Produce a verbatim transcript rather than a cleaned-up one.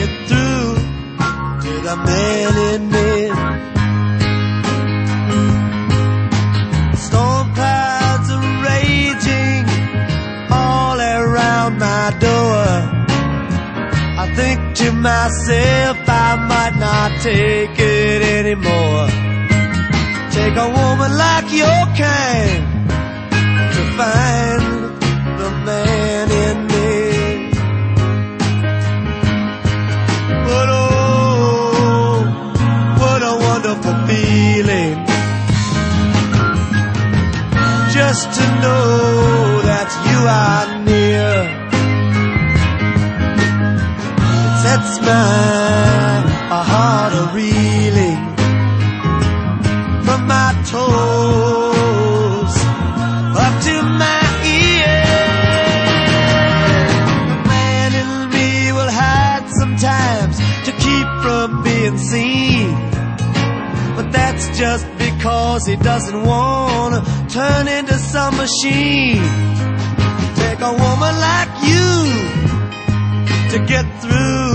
get through to the man in me. Storm clouds are raging all around my door. I think to myself I might not take it anymore. Take a woman like your kind to find the man in me. But oh, what a wonderful feeling, just to know that you are near. It sets my heart a-reeling from my toes up to my ears. The man in me will hide sometimes to keep from being seen, but that's just because he doesn't want to turn into some machine. Take a woman like you to get through